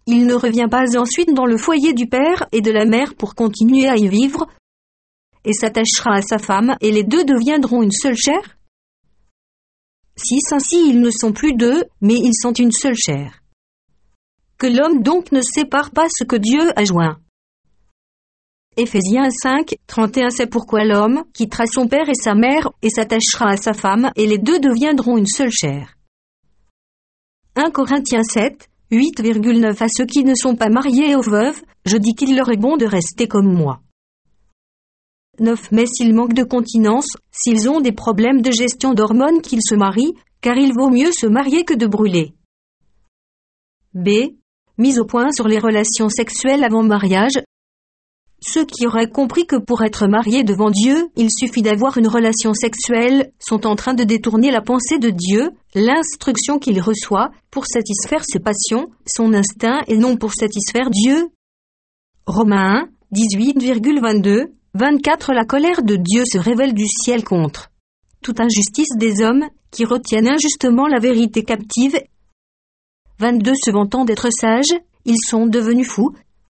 il ne revient pas ensuite dans le foyer du père et de la mère pour continuer à y vivre, et s'attachera à sa femme, et les deux deviendront une seule chair? 6. Ainsi ils ne sont plus deux, mais ils sont une seule chair. Que l'homme donc ne sépare pas ce que Dieu a joint. Éphésiens 5, 31. C'est pourquoi l'homme quittera son père et sa mère, et s'attachera à sa femme, et les deux deviendront une seule chair. 1 Corinthiens 7, 8,9. À ceux qui ne sont pas mariés et aux veuves, je dis qu'il leur est bon de rester comme moi. 9. Mais s'ils manquent de continence, s'ils ont des problèmes de gestion d'hormones, qu'ils se marient, car il vaut mieux se marier que de brûler. B. Mise au point sur les relations sexuelles avant mariage. Ceux qui auraient compris que pour être mariés devant Dieu, il suffit d'avoir une relation sexuelle, sont en train de détourner la pensée de Dieu, l'instruction qu'il reçoit, pour satisfaire ses passions, son instinct et non pour satisfaire Dieu. Romains 1, 18,22, 24. La colère de Dieu se révèle du ciel contre toute injustice des hommes, qui retiennent injustement la vérité captive. 22. Se vantant d'être sages, ils sont devenus fous.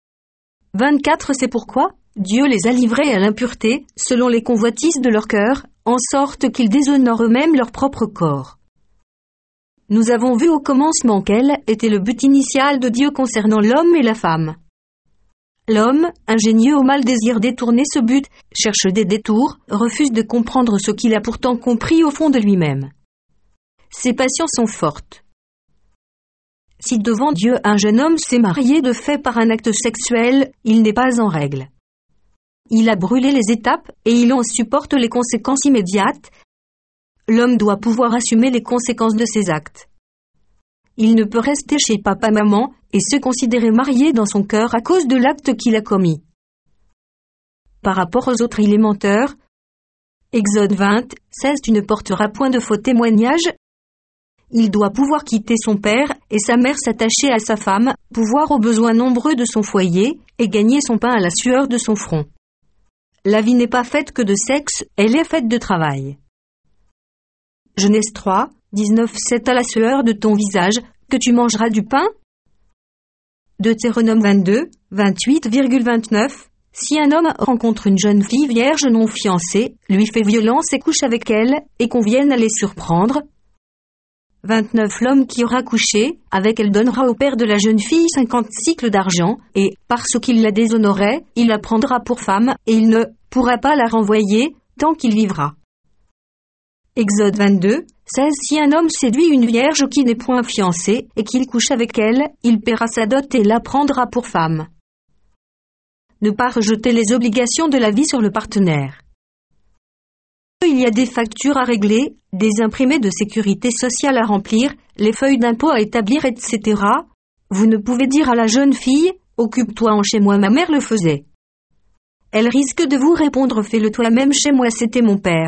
24. C'est pourquoi Dieu les a livrés à l'impureté, selon les convoitises de leur cœur, en sorte qu'ils déshonorent eux-mêmes leur propre corps. Nous avons vu au commencement quel était le but initial de Dieu concernant l'homme et la femme. L'homme, ingénieux au mal désir détourner ce but, cherche des détours, refuse de comprendre ce qu'il a pourtant compris au fond de lui-même. Ses passions sont fortes. Si devant Dieu un jeune homme s'est marié de fait par un acte sexuel, il n'est pas en règle. Il a brûlé les étapes et il en supporte les conséquences immédiates. L'homme doit pouvoir assumer les conséquences de ses actes. Il ne peut rester chez papa-maman et se considérer marié dans son cœur à cause de l'acte qu'il a commis. Par rapport aux autres, il est menteur. Exode 20, 16. Tu ne porteras point de faux témoignages. Il doit pouvoir quitter son père et sa mère, s'attacher à sa femme, pouvoir aux besoins nombreux de son foyer et gagner son pain à la sueur de son front. La vie n'est pas faite que de sexe, elle est faite de travail. Genèse 3, 19. C'est à la sueur de ton visage que tu mangeras du pain. Deutéronome 22, 28,29. Si un homme rencontre une jeune fille vierge non fiancée, lui fait violence et couche avec elle, et qu'on vienne à les surprendre. 29. L'homme qui aura couché avec elle donnera au père de la jeune fille 50 cycles d'argent, et, parce qu'il la déshonorait, il la prendra pour femme, et il ne pourra pas la renvoyer tant qu'il vivra. Exode 22, 16. Si un homme séduit une vierge qui n'est point fiancée, et qu'il couche avec elle, il paiera sa dot et la prendra pour femme. Ne pas rejeter les obligations de la vie sur le partenaire. Il y a des factures à régler, des imprimés de sécurité sociale à remplir, les feuilles d'impôt à établir, etc. Vous ne pouvez dire à la jeune fille « Occupe-toi en chez moi, ma mère le faisait ». Elle risque de vous répondre « Fais-le toi-même chez moi, c'était mon père ».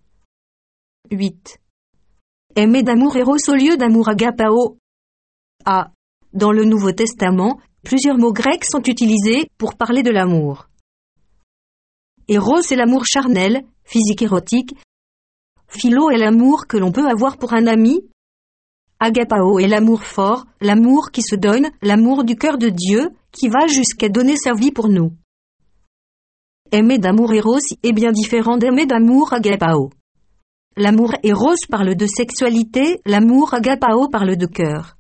8. Aimer d'amour Eros au lieu d'amour agapao. A. Dans le Nouveau Testament, plusieurs mots grecs sont utilisés pour parler de l'amour. Eros est l'amour charnel, physique érotique. Philo est l'amour que l'on peut avoir pour un ami. Agapao est l'amour fort, l'amour qui se donne, l'amour du cœur de Dieu, qui va jusqu'à donner sa vie pour nous. Aimer d'amour Eros est bien différent d'aimer d'amour agapao. L'amour Eros parle de sexualité, l'amour agapao parle de cœur.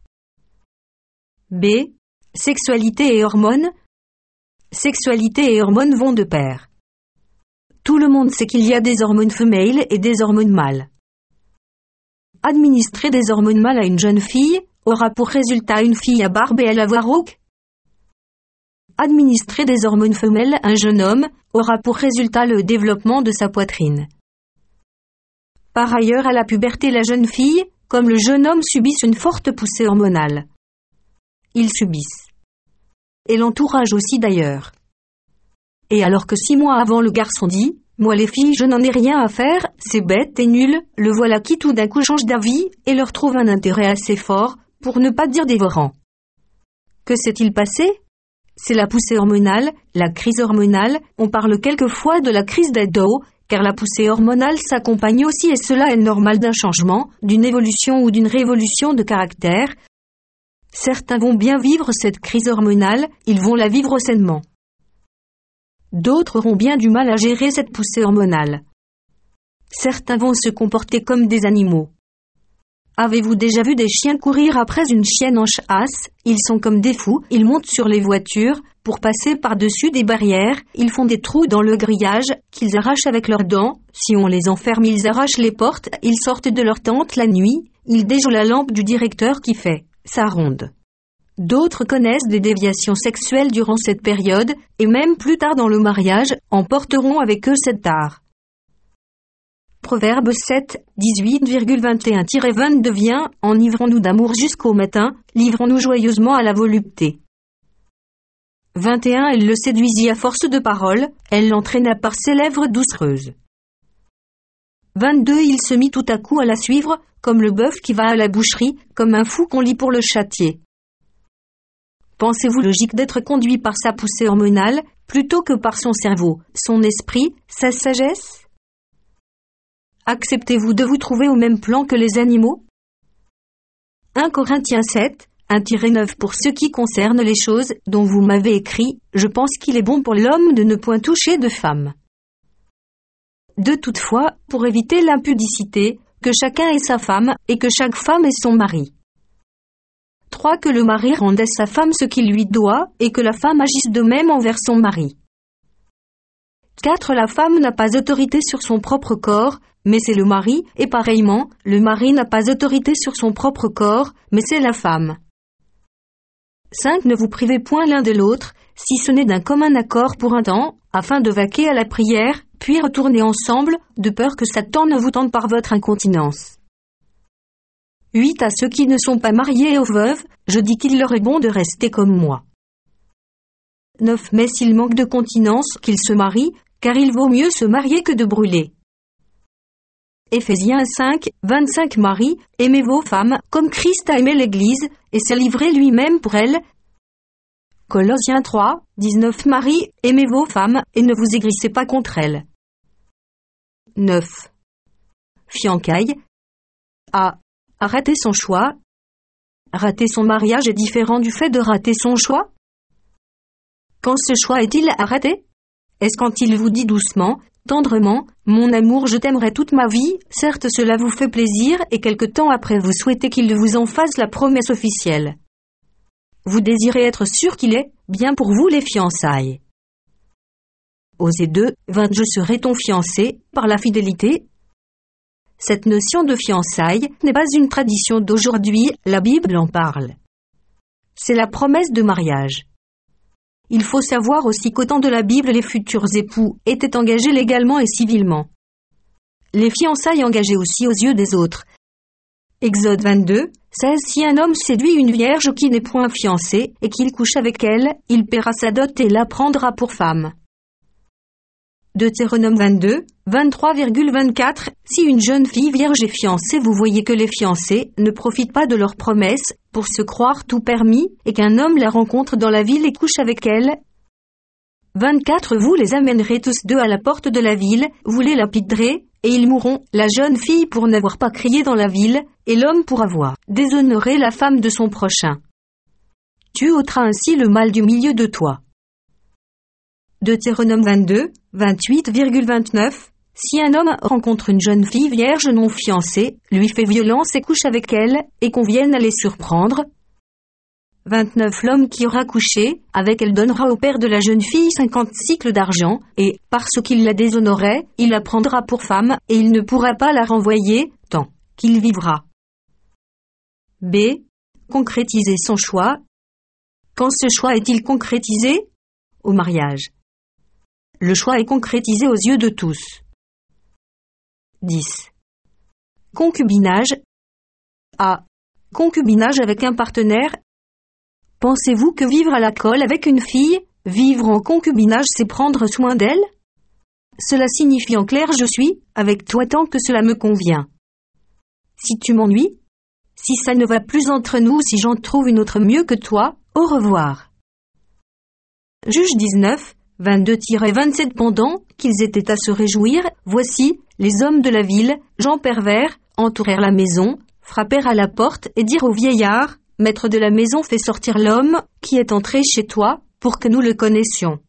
B. Sexualité et hormones. Sexualité et hormones vont de pair. Tout le monde sait qu'il y a des hormones femelles et des hormones mâles. Administrer des hormones mâles à une jeune fille aura pour résultat une fille à barbe et à la voix rauque. Administrer des hormones femelles à un jeune homme aura pour résultat le développement de sa poitrine. Par ailleurs, à la puberté, la jeune fille, comme le jeune homme, subissent une forte poussée hormonale. Ils subissent. Et l'entourage aussi d'ailleurs. Et alors que 6 mois avant le garçon dit « Moi les filles, je n'en ai rien à faire, c'est bête et nul », le voilà qui tout d'un coup change d'avis et leur trouve un intérêt assez fort, pour ne pas dire dévorant. Que s'est-il passé ? C'est la poussée hormonale, la crise hormonale, on parle quelquefois de la crise d'ado, car la poussée hormonale s'accompagne aussi, et cela est normal, d'un changement, d'une évolution ou d'une révolution de caractère. Certains vont bien vivre cette crise hormonale, ils vont la vivre sainement. D'autres auront bien du mal à gérer cette poussée hormonale. Certains vont se comporter comme des animaux. Avez-vous déjà vu des chiens courir après une chienne en chasse? Ils sont comme des fous, ils montent sur les voitures, pour passer par-dessus des barrières, ils font des trous dans le grillage, qu'ils arrachent avec leurs dents, si on les enferme ils arrachent les portes, ils sortent de leur tente la nuit, ils déjouent la lampe du directeur qui fait sa ronde. D'autres connaissent des déviations sexuelles durant cette période, et même plus tard dans le mariage, emporteront avec eux cet art. Proverbe 7, 18,21-22 vient, enivrons-nous d'amour jusqu'au matin, livrons-nous joyeusement à la volupté. 21 Elle le séduisit à force de paroles, elle l'entraîna par ses lèvres doucereuses. 22 Il se mit tout à coup à la suivre, comme le bœuf qui va à la boucherie, comme un fou qu'on lit pour le châtier. Pensez-vous logique d'être conduit par sa poussée hormonale, plutôt que par son cerveau, son esprit, sa sagesse? Acceptez-vous de vous trouver au même plan que les animaux? 1 Corinthiens 7, 1-9 Pour ce qui concerne les choses dont vous m'avez écrit, je pense qu'il est bon pour l'homme de ne point toucher de femme. 2 Toutefois, pour éviter l'impudicité, que chacun ait sa femme, et que chaque femme ait son mari. 3 Que le mari rende à sa femme ce qu'il lui doit, et que la femme agisse de même envers son mari. 4 La femme n'a pas autorité sur son propre corps, mais c'est le mari, et pareillement, le mari n'a pas autorité sur son propre corps, mais c'est la femme. 5 Ne vous privez point l'un de l'autre, si ce n'est d'un commun accord pour un temps, afin de vaquer à la prière, puis retourner ensemble, de peur que Satan ne vous tente par votre incontinence. 8 À ceux qui ne sont pas mariés et aux veuves, je dis qu'il leur est bon de rester comme moi. 9 Mais s'il manque de continence, qu'ils se marient, car il vaut mieux se marier que de brûler. Éphésiens 5, 25 Marie, aimez vos femmes, comme Christ a aimé l'Église, et s'est livré lui-même pour elle. Colossiens 3, 19 Marie, aimez vos femmes, et ne vous aigrissez pas contre elles. 9. Fiançailles. A. Rater son choix. Rater son mariage est différent du fait de rater son choix? Quand ce choix est-il à rater? Est-ce quand il vous dit doucement, tendrement, mon amour, je t'aimerai toute ma vie, certes cela vous fait plaisir et quelque temps après vous souhaitez qu'il vous en fasse la promesse officielle. Vous désirez être sûr qu'il est bien pour vous les fiançailles. Osée 2, 20 Je serai ton fiancé, par la fidélité. Cette notion de fiançailles n'est pas une tradition d'aujourd'hui, la Bible en parle. C'est la promesse de mariage. Il faut savoir aussi qu'au temps de la Bible, les futurs époux étaient engagés légalement et civilement. Les fiançailles engageaient aussi aux yeux des autres. Exode 22, 16 Si un homme séduit une vierge qui n'est point fiancée et qu'il couche avec elle, il paiera sa dot et la prendra pour femme. Deutéronome 22, 23,24 Si une jeune fille vierge est fiancée, vous voyez que les fiancés ne profitent pas de leurs promesses pour se croire tout permis et qu'un homme la rencontre dans la ville et couche avec elle. 24 Vous les amènerez tous deux à la porte de la ville, vous les lapiderez, et ils mourront, la jeune fille pour n'avoir pas crié dans la ville, et l'homme pour avoir déshonoré la femme de son prochain. Tu ôteras ainsi le mal du milieu de toi. Deutéronome 22, 28,29 Si un homme rencontre une jeune fille vierge non fiancée, lui fait violence et couche avec elle, et qu'on vienne à les surprendre. 29 L'homme qui aura couché avec elle donnera au père de la jeune fille 50 cycles d'argent, et, parce qu'il la déshonorait, il la prendra pour femme, et il ne pourra pas la renvoyer, tant qu'il vivra. B. Concrétiser son choix. Quand ce choix est-il concrétisé? Au mariage. Le choix est concrétisé aux yeux de tous. 10. Concubinage. A. Concubinage avec un partenaire. Pensez-vous que vivre à la colle avec une fille, vivre en concubinage, c'est prendre soin d'elle? Cela signifie en clair je suis avec toi tant que cela me convient. Si tu m'ennuies, si ça ne va plus entre nous, si j'en trouve une autre mieux que toi, au revoir. Juge 19, 22-27 Pendant qu'ils étaient à se réjouir, voici, les hommes de la ville, gens pervers, entourèrent la maison, frappèrent à la porte et dirent au vieillard, maître de la maison fait sortir l'homme qui est entré chez toi, pour que nous le connaissions.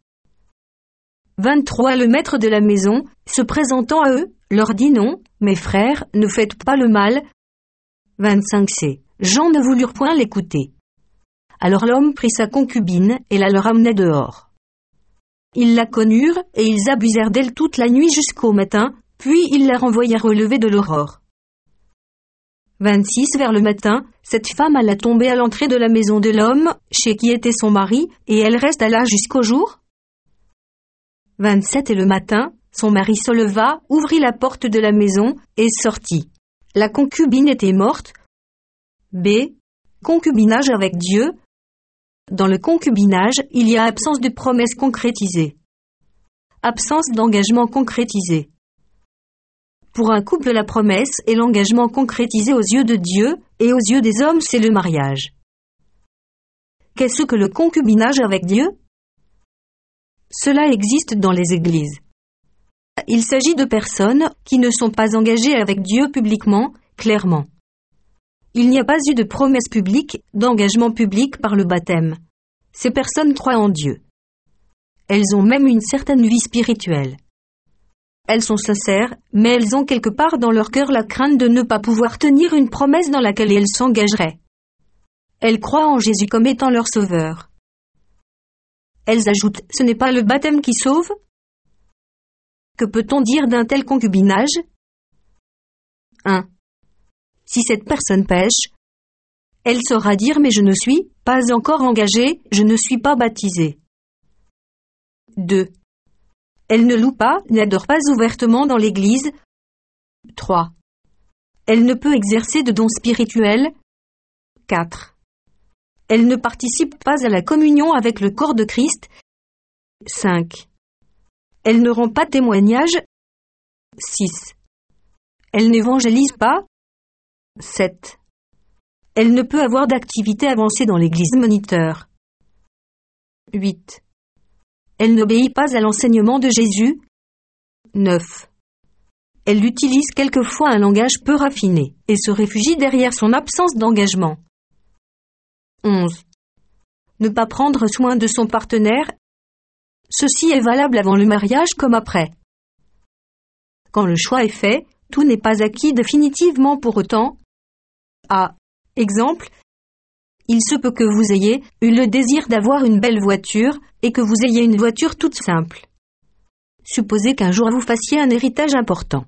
23 Le maître de la maison, se présentant à eux, leur dit non, mes frères, ne faites pas le mal. 25c Gens ne voulurent point l'écouter. Alors l'homme prit sa concubine et la leur amena dehors. Ils la connurent et ils abusèrent d'elle toute la nuit jusqu'au matin, puis ils la renvoyèrent au lever de l'aurore. 26 Vers le matin, cette femme alla tomber à l'entrée de la maison de l'homme, chez qui était son mari, et elle resta là jusqu'au jour. 27 Et le matin, son mari se leva, ouvrit la porte de la maison, et sortit. La concubine était morte. B. Concubinage avec Dieu. Dans le concubinage, il y a absence de promesse concrétisée. Absence d'engagement concrétisé. Pour un couple, la promesse et l'engagement concrétisé aux yeux de Dieu, et aux yeux des hommes, c'est le mariage. Qu'est-ce que le concubinage avec Dieu? Cela existe dans les églises. Il s'agit de personnes qui ne sont pas engagées avec Dieu publiquement, clairement. Il n'y a pas eu de promesse publique, d'engagement public par le baptême. Ces personnes croient en Dieu. Elles ont même une certaine vie spirituelle. Elles sont sincères, mais elles ont quelque part dans leur cœur la crainte de ne pas pouvoir tenir une promesse dans laquelle elles s'engageraient. Elles croient en Jésus comme étant leur sauveur. Elles ajoutent, ce n'est pas le baptême qui sauve? Que peut-on dire d'un tel concubinage? 1. Si cette personne pêche, elle saura dire mais je ne suis pas encore engagée, je ne suis pas baptisée. 2. Elle ne loue pas, n'adore pas ouvertement dans l'église. 3. Elle ne peut exercer de dons spirituels. 4. Elle ne participe pas à la communion avec le corps de Christ. 5. Elle ne rend pas témoignage. 6. Elle n'évangélise pas. 7. Elle ne peut avoir d'activité avancée dans l'église moniteur. 8. Elle n'obéit pas à l'enseignement de Jésus. 9. Elle utilise quelquefois un langage peu raffiné et se réfugie derrière son absence d'engagement. 11. Ne pas prendre soin de son partenaire. Ceci est valable avant le mariage comme après. Quand le choix est fait, tout n'est pas acquis définitivement pour autant. A. Exemple. Il se peut que vous ayez eu le désir d'avoir une belle voiture et que vous ayez une voiture toute simple. Supposez qu'un jour vous fassiez un héritage important.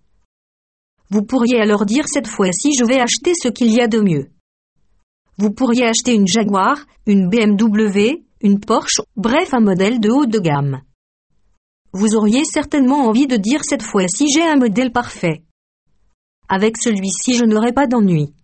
Vous pourriez alors dire cette fois-ci je vais acheter ce qu'il y a de mieux. Vous pourriez acheter une Jaguar, une BMW, une Porsche, bref un modèle de haut de gamme. Vous auriez certainement envie de dire cette fois-ci j'ai un modèle parfait. Avec celui-ci je n'aurai pas d'ennui.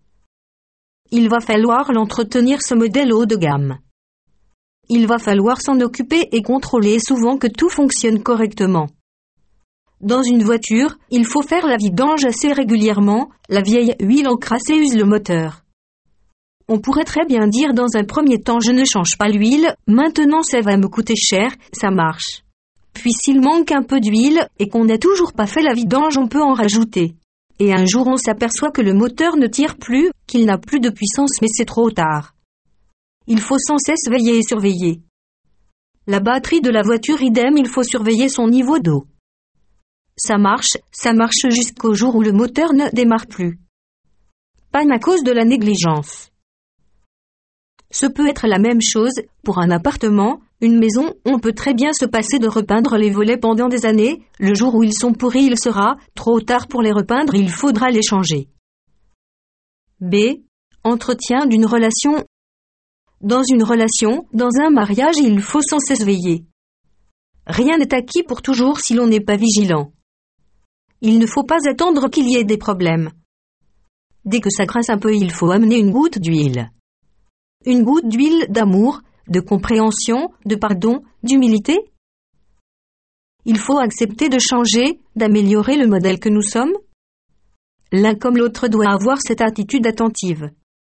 Il va falloir l'entretenir ce modèle haut de gamme. Il va falloir s'en occuper et contrôler souvent que tout fonctionne correctement. Dans une voiture, il faut faire la vidange assez régulièrement, la vieille huile encrassée use le moteur. On pourrait très bien dire dans un premier temps je ne change pas l'huile, maintenant ça va me coûter cher, ça marche. Puis s'il manque un peu d'huile et qu'on n'a toujours pas fait la vidange on peut en rajouter. Et un jour on s'aperçoit que le moteur ne tire plus, qu'il n'a plus de puissance mais c'est trop tard. Il faut sans cesse veiller et surveiller. La batterie de la voiture idem, il faut surveiller son niveau d'eau. Ça marche jusqu'au jour où le moteur ne démarre plus. Panne à cause de la négligence. Ce peut être la même chose pour un appartement, une maison, on peut très bien se passer de repeindre les volets pendant des années, le jour où ils sont pourris il sera trop tard pour les repeindre, il faudra les changer. B. Entretien d'une relation. Dans une relation, dans un mariage, il faut sans cesse veiller. Rien n'est acquis pour toujours si l'on n'est pas vigilant. Il ne faut pas attendre qu'il y ait des problèmes. Dès que ça grince un peu, il faut amener une goutte d'huile. Une goutte d'huile d'amour, de compréhension, de pardon, d'humilité. Il faut accepter de changer, d'améliorer le modèle que nous sommes. L'un comme l'autre doit avoir cette attitude attentive.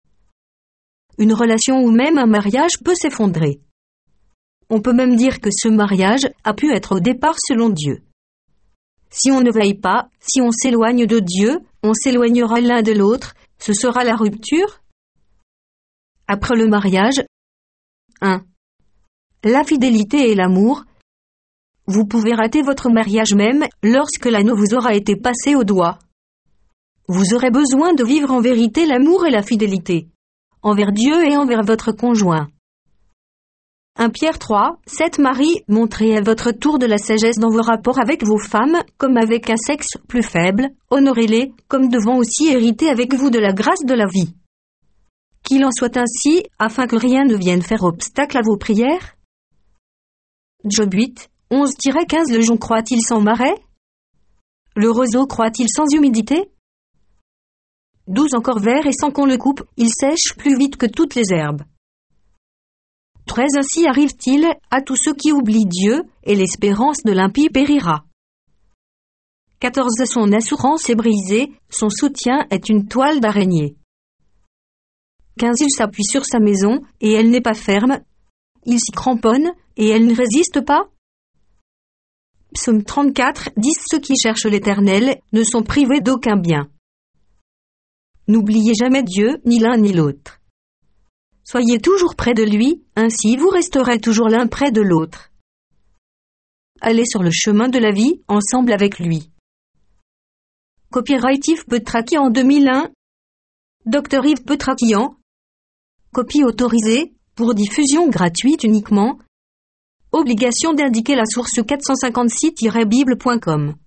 Une relation ou même un mariage peut s'effondrer. On peut même dire que ce mariage a pu être au départ selon Dieu. Si on ne veille pas, si on s'éloigne de Dieu, on s'éloignera l'un de l'autre, ce sera la rupture. Après le mariage. 1. La fidélité et l'amour. Vous pouvez rater votre mariage même lorsque l'anneau vous aura été passé au doigt. Vous aurez besoin de vivre en vérité l'amour et la fidélité, envers Dieu et envers votre conjoint. 1 Pierre 3, 7 Marie, montrez à votre tour de la sagesse dans vos rapports avec vos femmes, comme avec un sexe plus faible, honorez-les, comme devant aussi hériter avec vous de la grâce de la vie. Qu'il en soit ainsi, afin que rien ne vienne faire obstacle à vos prières. Job 8, 11-15 Le jonc croît-il sans marais? Le roseau croît-il sans humidité? 12 Encore vert et sans qu'on le coupe, il sèche plus vite que toutes les herbes. 13 Ainsi arrive-t-il à tous ceux qui oublient Dieu, et l'espérance de l'impie périra. 14 Son assurance est brisée, son soutien est une toile d'araignée. 15 Il s'appuie sur sa maison, et elle n'est pas ferme. Il s'y cramponne, et elle ne résiste pas. Psaume 34, 10 Ceux qui cherchent l'Éternel ne sont privés d'aucun bien. N'oubliez jamais Dieu, ni l'un ni l'autre. Soyez toujours près de lui, ainsi vous resterez toujours l'un près de l'autre. Allez sur le chemin de la vie, ensemble avec lui. Copyright Yves Petrakian 2001. Dr Yves Petrakian. Copie autorisée, pour diffusion gratuite uniquement. Obligation d'indiquer la source 456-bible.com.